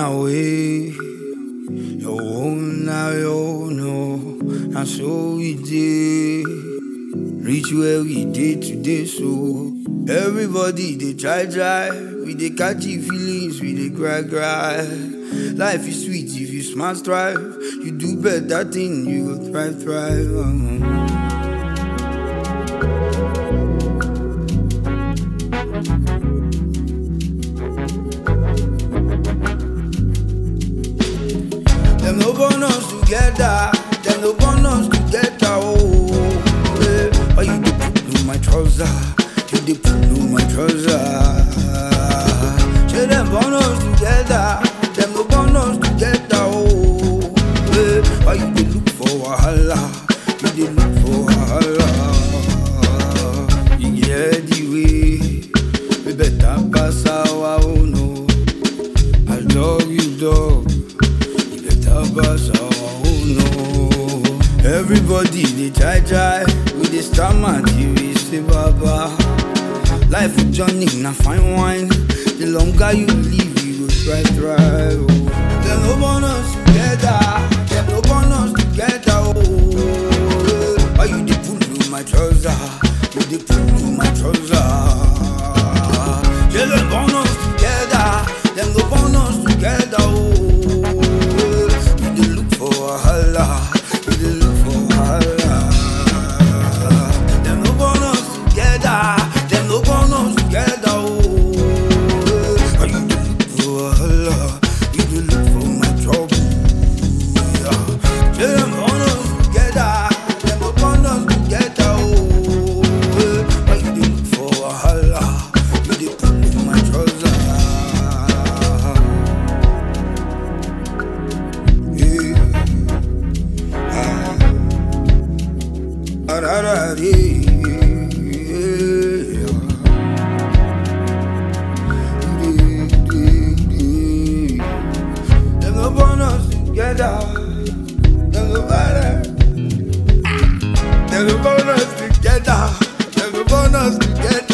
away. Your own now, you know. And so we did. Reach where we did today, so everybody they try. We they catchy feelings, we they cry. Life is sweet if you smart strive. You do better thing, you will thrive. Them no born us together. Them no born us together. Oh, yeah. Oh, you dey pull my trouser. You dey pull my trouser. Say them born us together. Them no born us together. Oh, yeah. Oh, you dey look for wahala. You dey look for wahala. You get the way. We better pass our own. No, I love you, dog. Everybody they try. With the stammer till we say baba. Life with Johnny na fine wine. The longer you live, you go try. Oh. Them no born us together. Them no born us together. Oh, you dey pull my trouser. You dey pull my trouser. Them born us together. Them no born us together. Oh. Them no born us together. Them no born us together. Them no born us together.